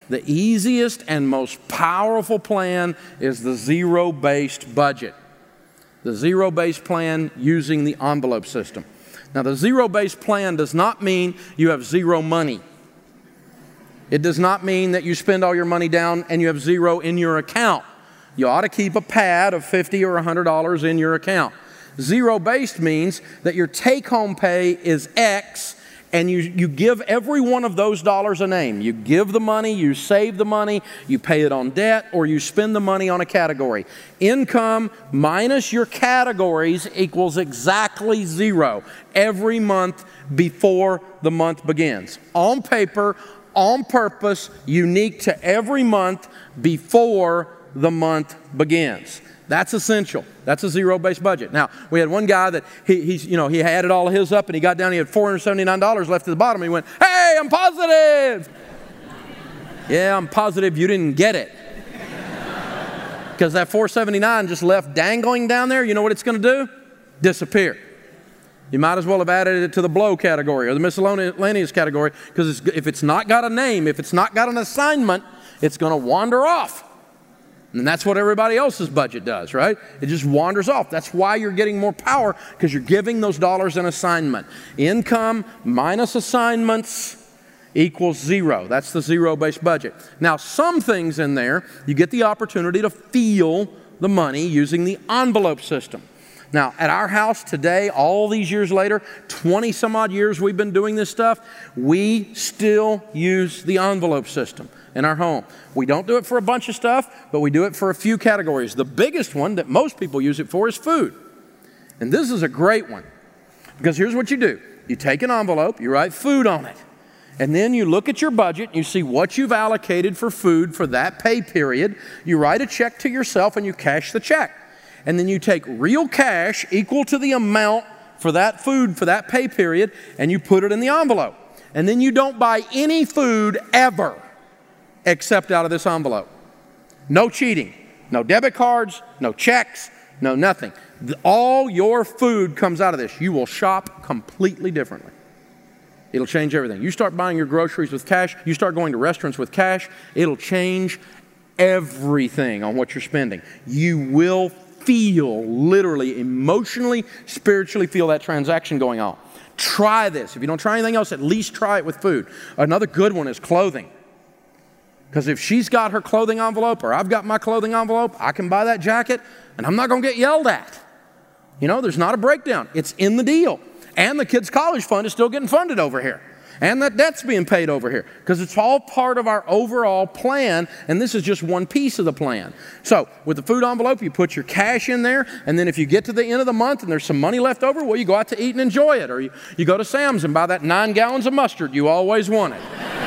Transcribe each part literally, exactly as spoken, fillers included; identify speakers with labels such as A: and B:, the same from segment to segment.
A: The easiest and most powerful plan is the zero-based budget. The zero-based plan using the envelope system. Now, the zero-based plan does not mean you have zero money. It does not mean that you spend all your money down and you have zero in your account. You ought to keep a pad of fifty dollars or one hundred dollars in your account. Zero-based means that your take-home pay is X, and you, you give every one of those dollars a name. You give the money, you save the money, you pay it on debt, or you spend the money on a category. Income minus your categories equals exactly zero every month before the month begins. On paper, on purpose, unique to every month before the month begins. That's essential. That's a zero-based budget. Now, we had one guy that he, he's, you know, he added all of his up and he got down, he had four hundred seventy-nine dollars left at the bottom. And he went, hey, I'm positive. Yeah, I'm positive you didn't get it. Because that four hundred seventy-nine just left dangling down there. You know what it's going to do? Disappear. You might as well have added it to the blow category or the miscellaneous category, because if it's not got a name, if it's not got an assignment, it's going to wander off. And that's what everybody else's budget does, right? It just wanders off. That's why you're getting more power, because you're giving those dollars an assignment. Income minus assignments equals zero. That's the zero-based budget. Now, some things in there, you get the opportunity to feel the money using the envelope system. Now, at our house today, all these years later, twenty some odd years we've been doing this stuff, we still use the envelope system in our home. We don't do it for a bunch of stuff, but we do it for a few categories. The biggest one that most people use it for is food. And this is a great one, because here's what you do. You take an envelope, you write food on it, and then you look at your budget, you see what you've allocated for food for that pay period. You write a check to yourself and you cash the check. And then you take real cash equal to the amount for that food for that pay period, and you put it in the envelope. And then you don't buy any food ever except out of this envelope. No cheating, no debit cards, no checks, no nothing. All your food comes out of this. You will shop completely differently. It'll change everything. You start buying your groceries with cash, you start going to restaurants with cash, it'll change everything on what you're spending. You will feel, literally, emotionally, spiritually feel that transaction going on. Try this. If you don't try anything else, at least try it with food. Another good one is clothing. Because if she's got her clothing envelope or I've got my clothing envelope, I can buy that jacket and I'm not going to get yelled at. You know, there's not a breakdown. It's in the deal. And the kids' college fund is still getting funded over here. And that debt's being paid over here, because it's all part of our overall plan, and this is just one piece of the plan. So with the food envelope, you put your cash in there, and then if you get to the end of the month and there's some money left over, well, you go out to eat and enjoy it. Or you, you go to Sam's and buy that nine gallons of mustard you always wanted.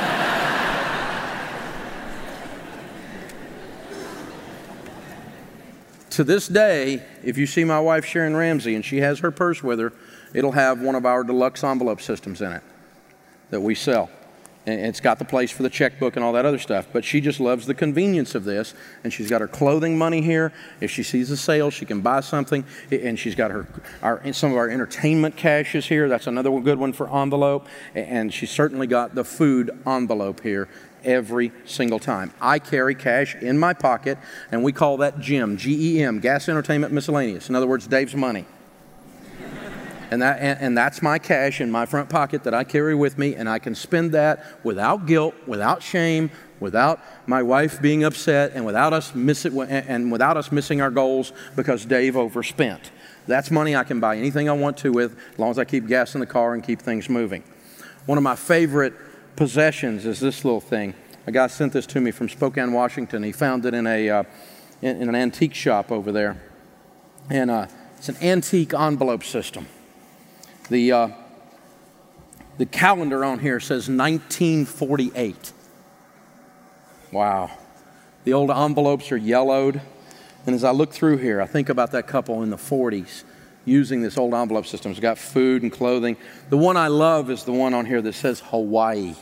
A: To this day, if you see my wife Sharon Ramsey and she has her purse with her, it'll have one of our deluxe envelope systems in it that we sell. And it's got the place for the checkbook and all that other stuff. But she just loves the convenience of this. And she's got her clothing money here. If she sees a sale, she can buy something. And she's got her, our, some of our entertainment cash is here. That's another good one for envelope. And she's certainly got the food envelope here every single time. I carry cash in my pocket, and we call that G E M, G E M, Gas Entertainment Miscellaneous. In other words, Dave's money. And, that, and, and that's my cash in my front pocket that I carry with me, and I can spend that without guilt, without shame, without my wife being upset, and without us miss it, and without us missing our goals because Dave overspent. That's money I can buy anything I want to with, as long as I keep gas in the car and keep things moving. One of my favorite possessions is this little thing. A guy sent this to me from Spokane, Washington. He found it in a uh, in, in an antique shop over there, and uh, it's an antique envelope system. The, uh, the calendar on here says nineteen forty-eight. Wow. The old envelopes are yellowed. And as I look through here, I think about that couple in the forties using this old envelope system. It's got food and clothing. The one I love is the one on here that says Hawaii.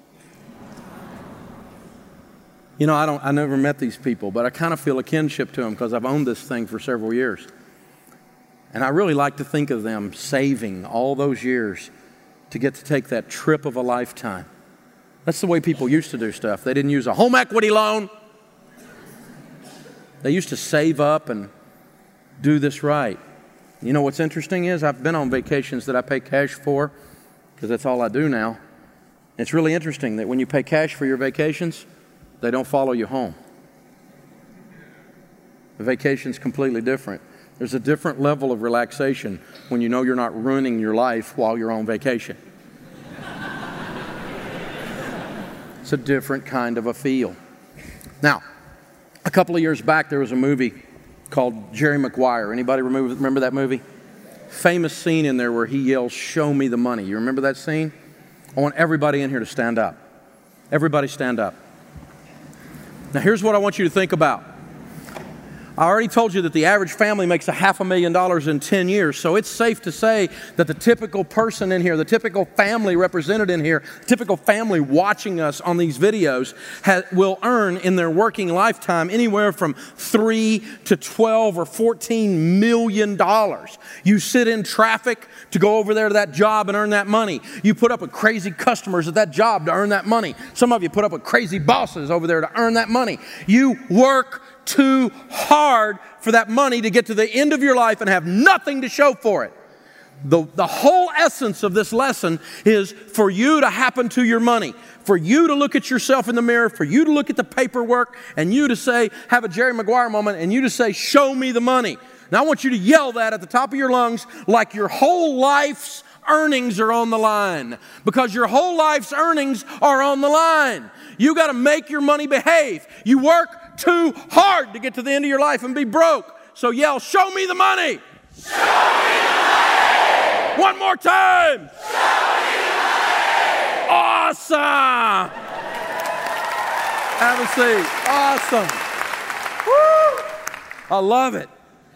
A: You know, I, don't, I never met these people, but I kind of feel a kinship to them because I've owned this thing for several years. And I really like to think of them saving all those years to get to take that trip of a lifetime That's the way people used to do stuff. They didn't use a home equity loan. They used to save up and do this right. You know what's interesting is I've been on vacations that I pay cash for because that's all I do now. It's really interesting that when you pay cash for your vacations, they don't follow you home. The vacation's completely different. There's a different level of relaxation when you know you're not ruining your life while you're on vacation. It's a different kind of a feel. Now, a couple of years back, there was a movie called Jerry Maguire. Anybody remember that movie? Famous scene in there where he yells, "Show me the money." You remember that scene? I want everybody in here to stand up. Everybody stand up. Now, here's what I want you to think about. I already told you that the average family makes a half a million dollars in ten years, so it's safe to say that the typical person in here, the typical family represented in here, the typical family watching us on these videos ha- will earn in their working lifetime anywhere from three to twelve or fourteen million dollars. You sit in traffic to go over there to that job and earn that money. You put up with crazy customers at that job to earn that money. Some of you put up with crazy bosses over there to earn that money. You work too hard for that money to get to the end of your life and have nothing to show for it. The, the whole essence of this lesson is for you to happen to your money, for you to look at yourself in the mirror, for you to look at the paperwork, and you to say, have a Jerry Maguire moment, and you to say, "Show me the money." Now I want you to yell that at the top of your lungs like your whole life's earnings are on the line, because your whole life's earnings are on the line. You got to make your money behave. You work too hard to get to the end of your life and be broke. So yell, "Show me the money." Show me the money. One more time. Show me the money. Awesome. Have a seat. Awesome. Woo. I love it.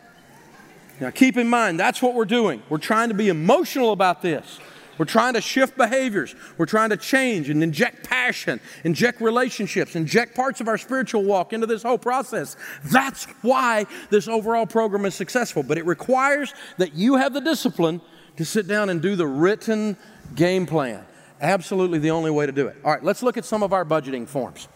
A: Now keep in mind, that's what we're doing. We're trying to be emotional about this. We're trying to shift behaviors. We're trying to change and inject passion, inject relationships, inject parts of our spiritual walk into this whole process. That's why this overall program is successful. But it requires that you have the discipline to sit down and do the written game plan. Absolutely the only way to do it. All right, let's look at some of our budgeting forms.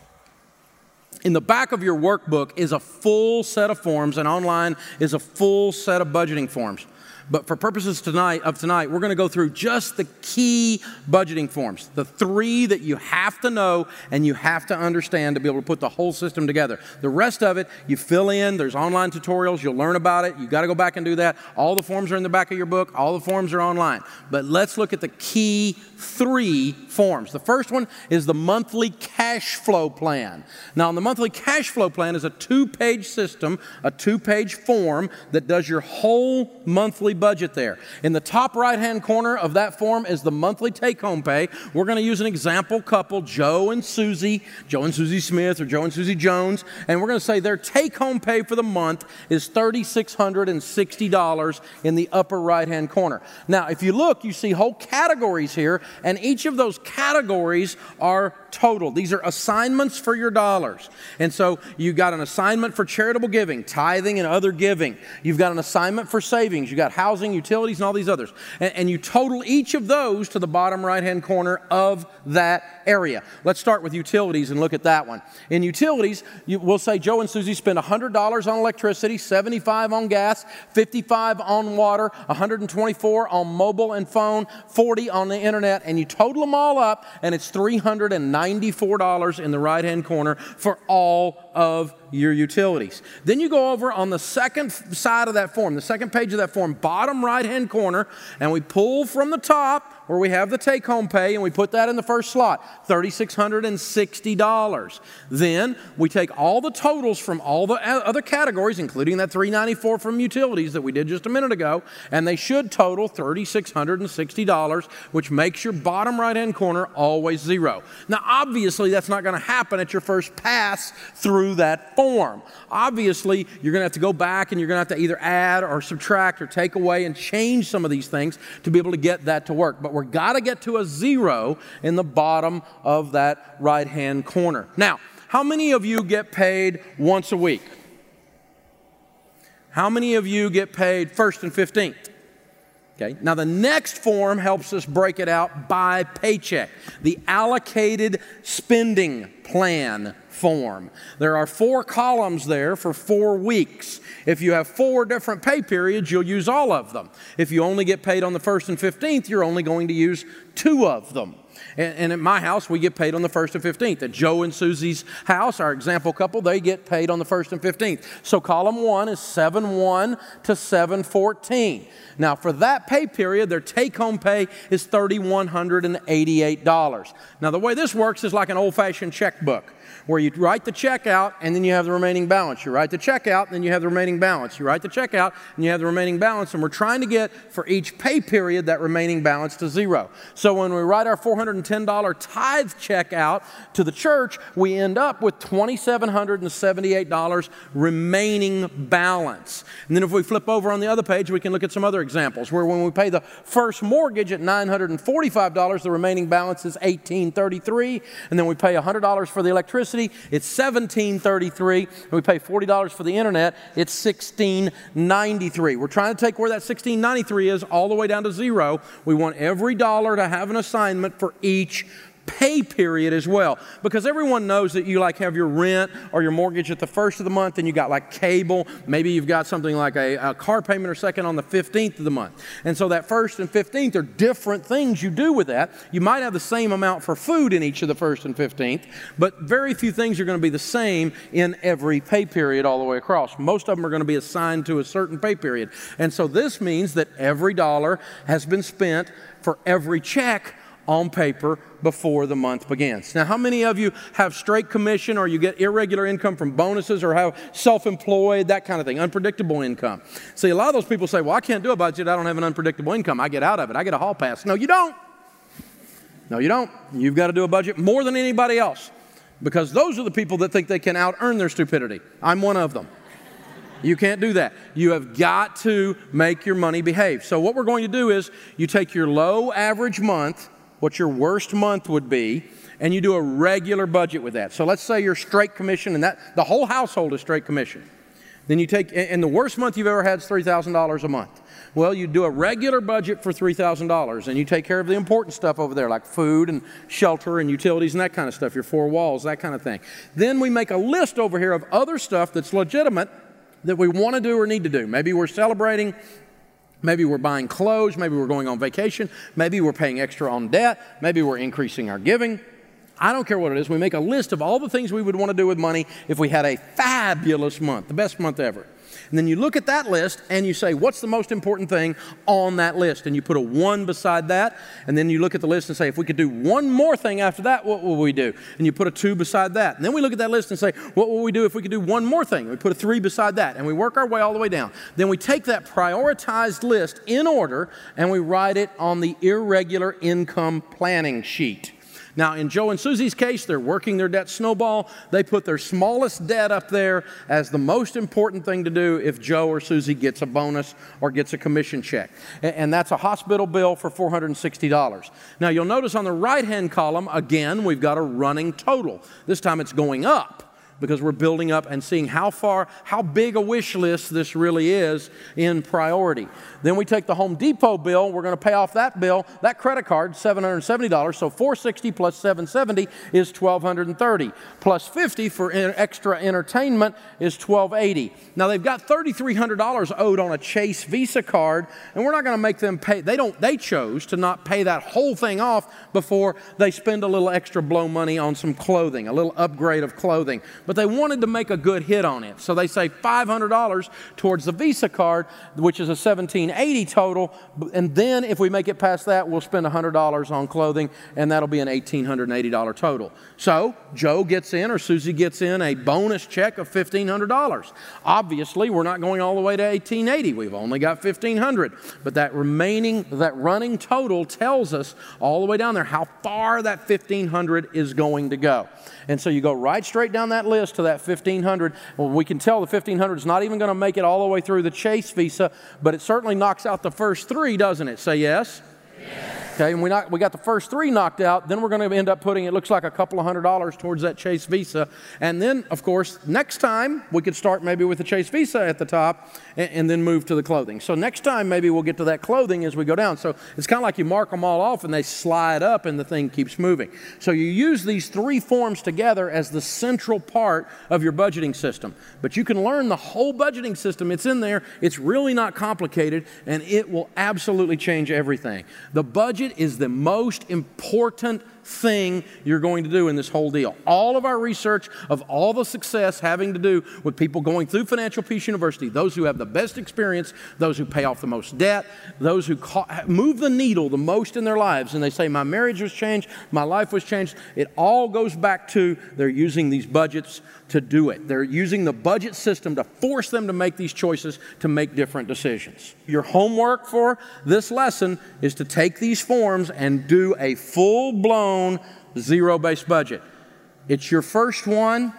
A: In the back of your workbook is a full set of forms, and online is a full set of budgeting forms. But for purposes tonight of tonight, we're going to go through just the key budgeting forms, the three that you have to know and you have to understand to be able to put the whole system together. The rest of it, you fill in. There's online tutorials. You'll learn about it. You've got to go back and do that. All the forms are in the back of your book. All the forms are online. But let's look at the key three forms. The first one is the monthly cash flow plan. Now, the monthly cash flow plan is a two-page system, a two-page form that does your whole monthly budget there. In the top right-hand corner of that form is the monthly take-home pay. We're going to use an example couple, Joe and Susie, Joe and Susie Smith or Joe and Susie Jones, and we're going to say their take-home pay for the month is three thousand six hundred sixty dollars in the upper right-hand corner. Now, if you look, you see whole categories here, and each of those categories are total. These are assignments for your dollars. And so you've got an assignment for charitable giving, tithing, and other giving. You've got an assignment for savings. You've got housing, utilities, and all these others. And, and you total each of those to the bottom right-hand corner of that area. Let's start with utilities and look at that one. In utilities, you, we'll say Joe and Susie spend one hundred dollars on electricity, seventy-five dollars on gas, fifty-five dollars on water, one hundred twenty-four dollars on mobile and phone, forty dollars on the internet, and you total them all up, and it's three hundred ninety-four dollars in the right-hand corner for all of your utilities. Then you go over on the second side of that form, the second page of that form, bottom right-hand corner, and we pull from the top where we have the take-home pay, and we put that in the first slot, three thousand six hundred sixty dollars. Then we take all the totals from all the other categories, including that three hundred ninety-four dollars from utilities that we did just a minute ago, and they should total three thousand six hundred sixty dollars, which makes your bottom right-hand corner always zero. Now, obviously, that's not going to happen at your first pass through that form. Obviously, you're going to have to go back, and you're going to have to either add or subtract or take away and change some of these things to be able to get that to work. But we've got to get to a zero in the bottom of that right-hand corner. Now, how many of you get paid once a week? How many of you get paid first and fifteenth? Okay. Now the next form helps us break it out by paycheck, the allocated spending plan form. There are four columns there for four weeks. If you have four different pay periods, you'll use all of them. If you only get paid on the first and fifteenth, you're only going to use two of them. And, and at my house, we get paid on the first and fifteenth. At Joe and Susie's house, our example couple, they get paid on the first and fifteenth. So column one is seven one to seven fourteen. Now for that pay period, their take-home pay is three thousand one hundred eighty-eight dollars. Now the way this works is like an old-fashioned checkbook, where you write the check out and then you have the remaining balance. You write the check out and then you have the remaining balance. You write the check out and you have the remaining balance, and we're trying to get for each pay period that remaining balance to zero. So when we write our four hundred ten dollars tithe check out to the church, we end up with two thousand seven hundred seventy-eight dollars remaining balance. And then if we flip over on the other page, we can look at some other examples where when we pay the first mortgage at nine hundred forty-five dollars, the remaining balance is eighteen thirty-three, and then we pay one hundred dollars for the electricity, it's seventeen thirty-three, and we pay forty dollars for the internet, it's sixteen ninety-three. We're trying to take where that sixteen ninety-three is all the way down to zero. We want every dollar to have an assignment for each pay period as well, because everyone knows that you like have your rent or your mortgage at the first of the month, and you got like cable, maybe you've got something like a, a car payment or second on the fifteenth of the month. And so that first and fifteenth are different things you do with that. You might have the same amount for food in each of the first and fifteenth, but very few things are going to be the same in every pay period all the way across. Most of them are going to be assigned to a certain pay period. And so this means that every dollar has been spent for every check on paper before the month begins. Now, how many of you have straight commission, or you get irregular income from bonuses, or have self-employed, that kind of thing, unpredictable income? See, a lot of those people say, well, I can't do a budget, I don't have an unpredictable income, I get out of it, I get a hall pass. No, you don't. No, you don't. You've got to do a budget more than anybody else, because those are the people that think they can out-earn their stupidity. I'm one of them. You can't do that. You have got to make your money behave. So what we're going to do is you take your low average month, what your worst month would be, and you do a regular budget with that. So let's say you're straight commission, and that the whole household is straight commission. Then you take, and the worst month you've ever had is three thousand dollars a month. Well, you do a regular budget for three thousand dollars, and you take care of the important stuff over there, like food and shelter and utilities and that kind of stuff, your four walls, that kind of thing. Then we make a list over here of other stuff that's legitimate that we want to do or need to do. Maybe we're celebrating. Maybe we're buying clothes, maybe we're going on vacation, maybe we're paying extra on debt, maybe we're increasing our giving. I don't care what it is. We make a list of all the things we would want to do with money if we had a fabulous month, the best month ever. And then you look at that list and you say, what's the most important thing on that list? And you put a one beside that, and then you look at the list and say, if we could do one more thing after that, what will we do? And you put a two beside that. And then we look at that list and say, what will we do if we could do one more thing? We put a three beside that, and we work our way all the way down. Then we take that prioritized list in order, and we write it on the irregular income planning sheet. Now, in Joe and Susie's case, they're working their debt snowball. They put their smallest debt up there as the most important thing to do if Joe or Susie gets a bonus or gets a commission check. And that's a hospital bill for four hundred sixty dollars. Now, you'll notice on the right-hand column, again, we've got a running total. This time it's going up, because we're building up and seeing how far, how big a wish list this really is in priority. Then we take the Home Depot bill. We're going to pay off that bill. That credit card, seven hundred seventy dollars. So four hundred sixty dollars plus seven hundred seventy dollars is one thousand two hundred thirty dollars. Plus fifty dollars for extra entertainment is twelve eighty. Now they've got three thousand three hundred dollars owed on a Chase Visa card, and we're not going to make them pay. They don't. They chose to not pay that whole thing off before they spend a little extra blow money on some clothing, a little upgrade of clothing. But they wanted to make a good hit on it. So they say five hundred dollars towards the Visa card, which is a seventeen eighty total. And then if we make it past that, we'll spend one hundred dollars on clothing, and that'll be an one thousand eight hundred eighty dollars total. So Joe gets in, or Susie gets in, a bonus check of fifteen hundred dollars. Obviously, we're not going all the way to eighteen eighty. We've only got fifteen hundred. But that remaining, that running total tells us all the way down there how far that fifteen hundred is going to go. And so you go right straight down that list to that fifteen hundred. Well, we can tell the fifteen hundred is not even going to make it all the way through the Chase Visa, but it certainly knocks out the first three, doesn't it? Say yes? Yes. Okay, and we, not, we got the first three knocked out, then we're going to end up putting, it looks like a couple of hundred dollars towards that Chase Visa. And then, of course, next time we could start maybe with the Chase Visa at the top and, and then move to the clothing. So next time maybe we'll get to that clothing as we go down. So it's kind of like you mark them all off and they slide up and the thing keeps moving. So you use these three forms together as the central part of your budgeting system. But you can learn the whole budgeting system. It's in there. It's really not complicated, and it will absolutely change everything. The budget is the most important thing you're going to do in this whole deal. All of our research of all the success having to do with people going through Financial Peace University, those who have the best experience, those who pay off the most debt, those who move the needle the most in their lives, and they say, my marriage was changed, my life was changed, it all goes back to they're using these budgets to do it. They're using the budget system to force them to make these choices, to make different decisions. Your homework for this lesson is to take these forms and do a full-blown zero-based budget. It's your first one,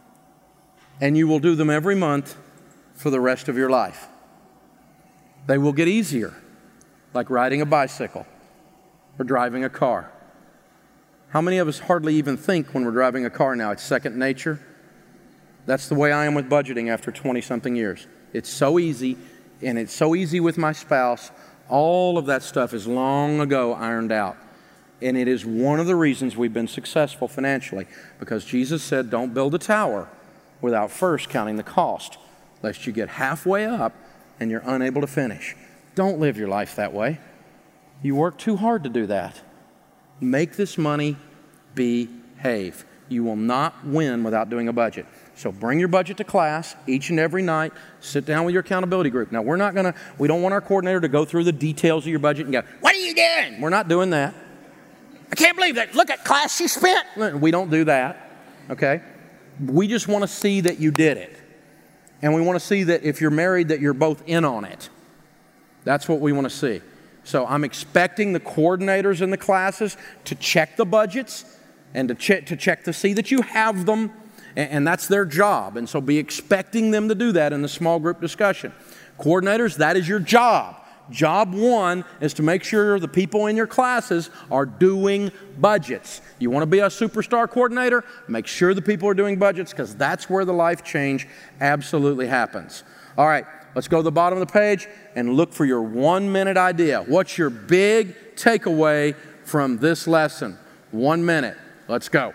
A: and you will do them every month for the rest of your life. They will get easier, like riding a bicycle or driving a car. How many of us hardly even think when we're driving a car now? It's second nature. That's the way I am with budgeting after twenty-something years. It's so easy, and it's so easy with my spouse. All of that stuff is long ago ironed out. And it is one of the reasons we've been successful financially, because Jesus said, don't build a tower without first counting the cost, lest you get halfway up and you're unable to finish. Don't live your life that way. You work too hard to do that. Make this money behave. You will not win without doing a budget. So bring your budget to class each and every night. Sit down with your accountability group. Now, we're not going to, we don't want our coordinator to go through the details of your budget and go, what are you doing? We're not doing that. I can't believe that. Look at class she spent. We don't do that, okay? We just want to see that you did it. And we want to see that if you're married, that you're both in on it. That's what we want to see. So I'm expecting the coordinators in the classes to check the budgets and to check, to check to see that you have them, and, and that's their job. And so be expecting them to do that in the small group discussion. Coordinators, that is your job. Job one is to make sure the people in your classes are doing budgets. You want to be a superstar coordinator? Make sure the people are doing budgets, because that's where the life change absolutely happens. All right, let's go to the bottom of the page and look for your one-minute idea. What's your big takeaway from this lesson? One minute. Let's go.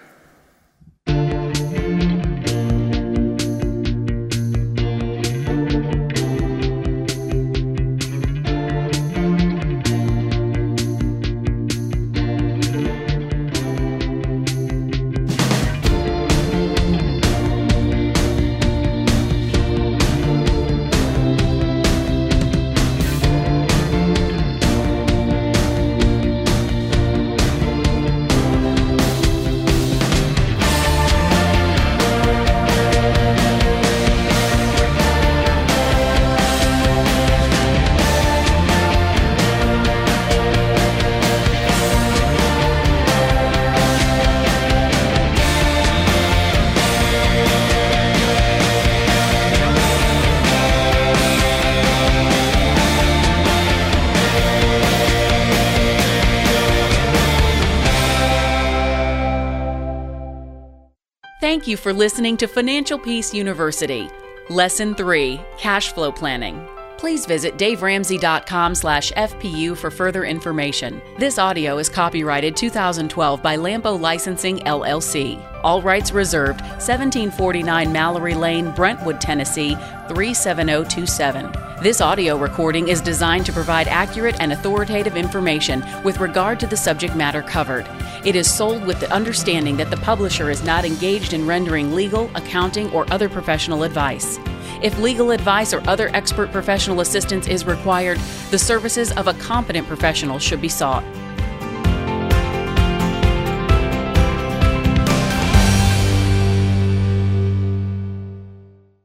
B: Thank you for listening to Financial Peace University. Lesson three, Cash Flow Planning. Please visit dave ramsey dot com slash F P U for further information. This audio is copyrighted two thousand twelve by Lampo Licensing, L L C. All rights reserved, seventeen forty-nine Mallory Lane, Brentwood, Tennessee, three seven zero two seven. This audio recording is designed to provide accurate and authoritative information with regard to the subject matter covered. It is sold with the understanding that the publisher is not engaged in rendering legal, accounting, or other professional advice. If legal advice or other expert professional assistance is required, the services of a competent professional should be sought.